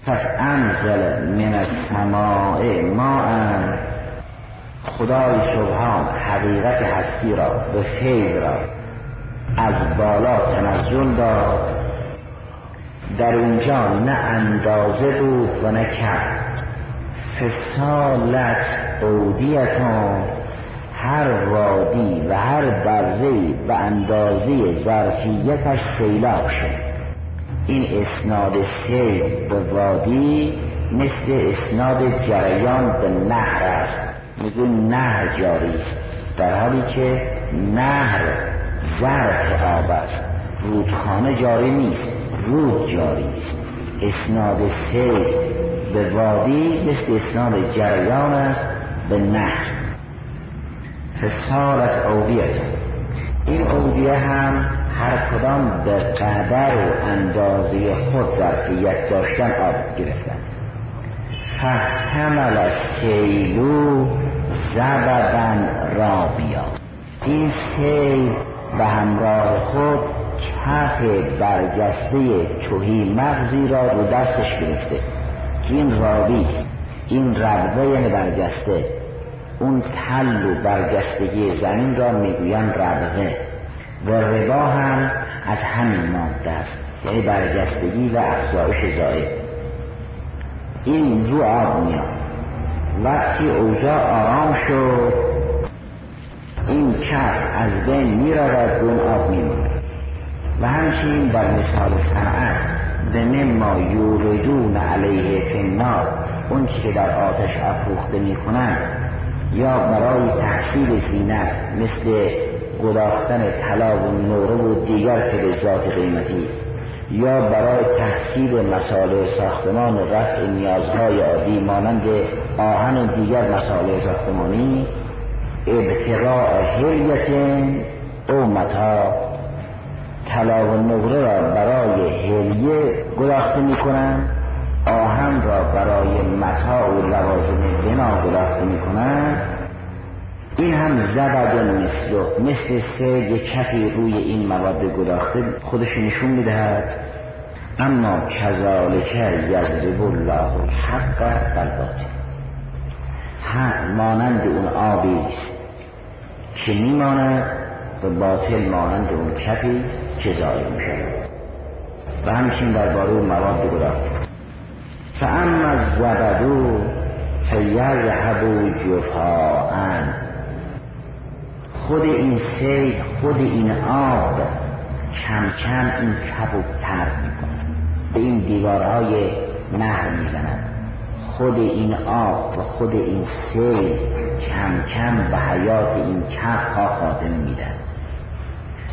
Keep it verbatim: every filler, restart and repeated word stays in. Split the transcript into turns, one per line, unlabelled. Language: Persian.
پس انزل من السماء ماء، خدای سبحان حقیقت هستی را و فیض را از بالا تنزل داد. در اونجا نه اندازه بود و نه کف. فسالت اودیتون، هر وادی و هر بره‌ای به اندازه ظرفیتش سیلاب شد. این اسناد سیل به وادی مثل اسناد جریان به نهر است. میگون نهر جاری است، در حالی که نهر ظرف آب است، رودخانه جاری نیست، رود جاری است. اسناد سیل به وادی مثل اسناد جریان است به نهر. فسالت اودیت، این اودیه هم هر کدام به قدر و اندازه خود ظرفیت داشتن آب گرفتن. فاحتمل السیل زبداً رابیا، این سیل به همراه خود کف برجسته تهی مغزی را رو دستش گرفته که این رابی است. این ربوه یعنی برجسته، اون تل و برجستگی زمین را میگویند ربوه، و ربا هم از همین ماده است، یعنی برجستگی و افزایش زائد. این رو آب میاد. وقتی اوضاع آرام شد این کف از بین میرود و اون آب میمونه. و همچنین در مثال صنعت به مما یوردون علیه فی النار، اون چی که در آتش افروخته میکنن، یا برای تحصیل زینت مثل گداختن طلا و نقره و دیگر فلزات قیمتی، یا برای تحصیل مسائل ساختمان و رفع نیازهای عادی مانند آهن و دیگر مسائل ساختمانی، ابتغاء حلیت او متاع، طلا و نقره را برای حلیه گداخته میکنن، آهن را برای متاع و لوازم بنا گداخته میکنن. این هم زبد مثل مثل سیل یک کفی روی این مواد گداخته خودش نشون میدهد. اما کذالک یضرب الله الحق بالباطل، حق مانند اون آبی است که میماند و باطل مانند اون کفی است که زائل میشود. و همچنین درباره اون مواد گداخته، فاما الزبد فیذهب جفاء، خود این سیل، خود این آب کم کم این کف رو ترک میکنه، به این دیوارهای نهر میزند. خود این آب و خود این سیل کم کم به حیات این کف ها خاتمه میدن.